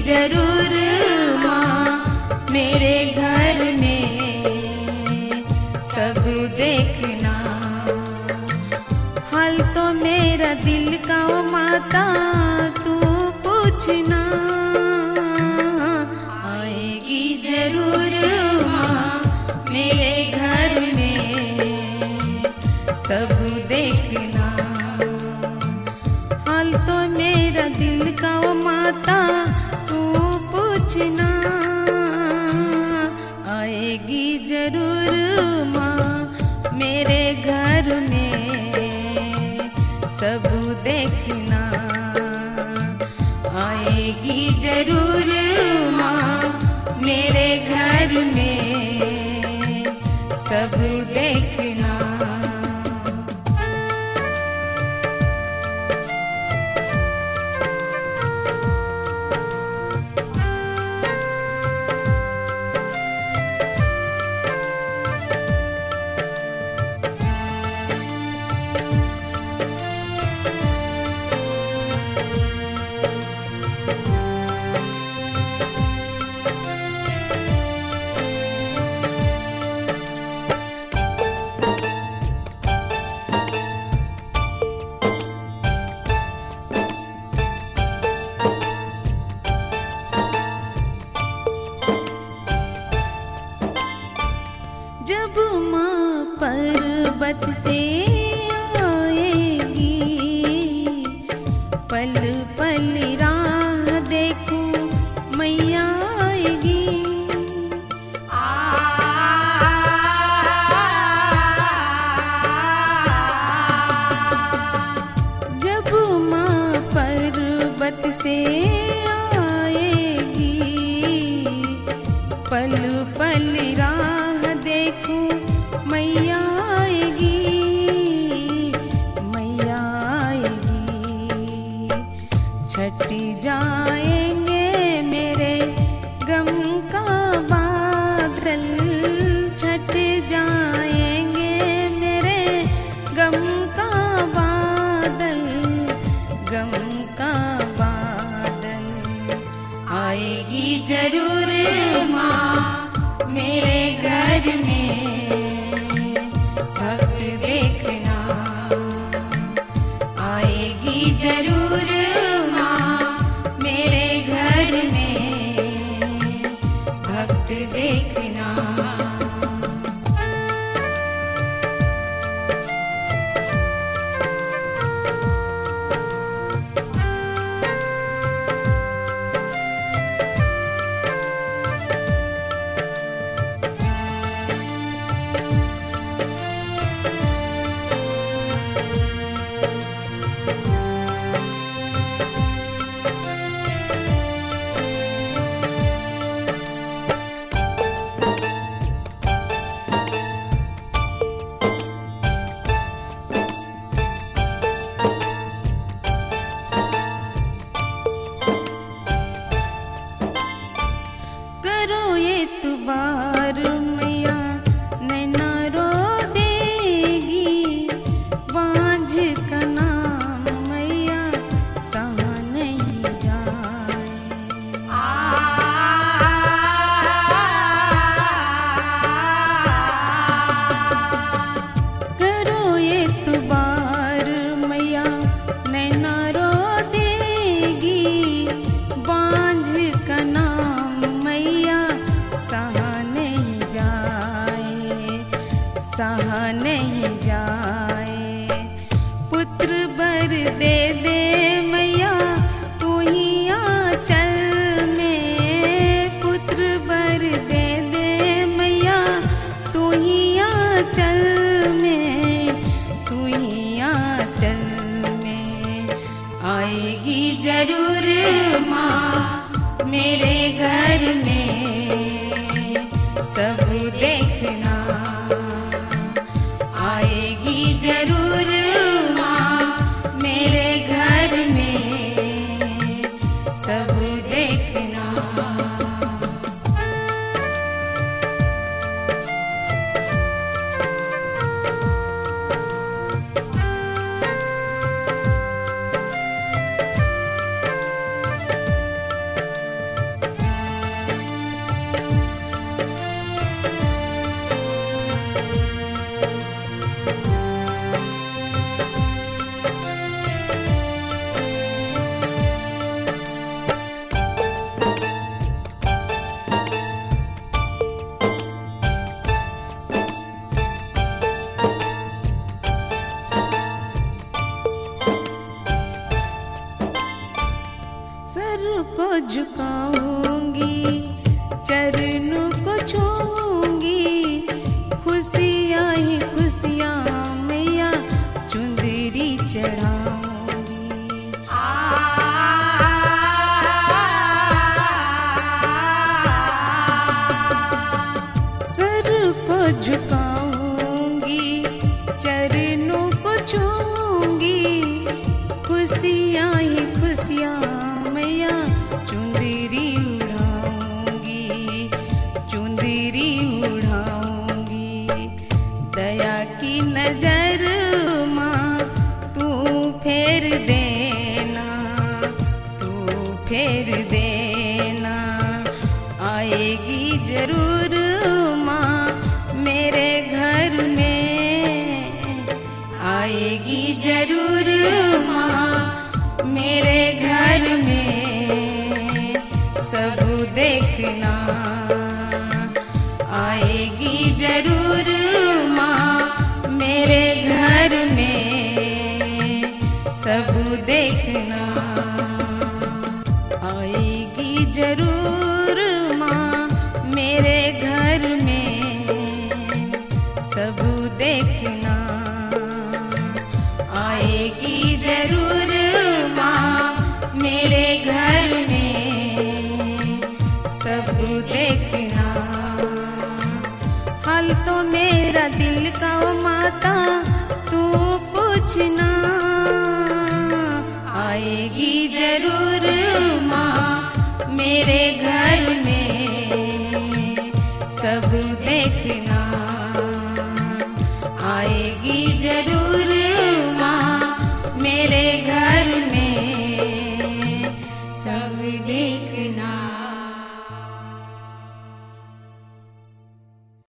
जरूर माँ मेरे घर में सब देखना। हाल तो मेरा दिल का ओ माता तू पूछना। आएगी जरूर माँ मेरे घर में सब देखना। हाल तो मेरा दिल का ओ माता तू पूछना। आएगी जरूर माँ मेरे घर में सब देखना। आएगी जरूर माँ मेरे घर में सब देखना। जब माँ पर्वत से आएगी पल पल राह देखूं मैया आएगी। जब माँ पर्वत से आएगी पल पल राह देखूं मैया आएगी। मैया आएगी छट जाएंगे मेरे गम का बादल। छट जाएंगे मेरे गम का बादल। गम का बादल आएगी जरूर माँ मेरे घर में सब देखना। आएगी जरूर माँ मेरे घर में भक्त देखना। करो ये तुबार मैया नैना रो देगी। बांझ का नाम मैया सहा नहीं जाए। करो ये तुबार मैया नैना रो देगी। बांझ का नाम मैया सहा नहीं जाए। सहा नहीं जाए। पुत्र बर दे दे मैया तू ही आंचल में। पुत्र बर दे दे मैया तू ही आंचल में। तू ही आंचल में आएगी जरूर माँ मेरे घर में सब देखना। आएगी जरूर माँ मेरे घर में सब देखना। सर को झुकाऊंगी, चरणों को छूऊंगी, खुशियाँ ही खुशियाँ मैया चुंदरी चढ़ाऊंगी। सर को झुकाऊंगी, चरणों को छूऊंगी, खुशियाँ ही खुशियाँ मैया चुंदरी उड़ाऊंगी, चुंदरी उड़ाऊंगी। दया की नजर माँ तू फेर देना, तू फेर देना। आएगी जरूर माँ मेरे घर में, आएगी जरूर माँ मेरे घर में। सब देखना आएगी जरूर माँ मेरे घर में। सब देखना आएगी जरूर माँ मेरे घर में। सब देखना आएगी जरूर माँ मेरे घर में। सब देखना हाल तो मेरा दिल का ओ माता तू पूछना। आएगी जरूर माँ मेरे घर में। सब देखना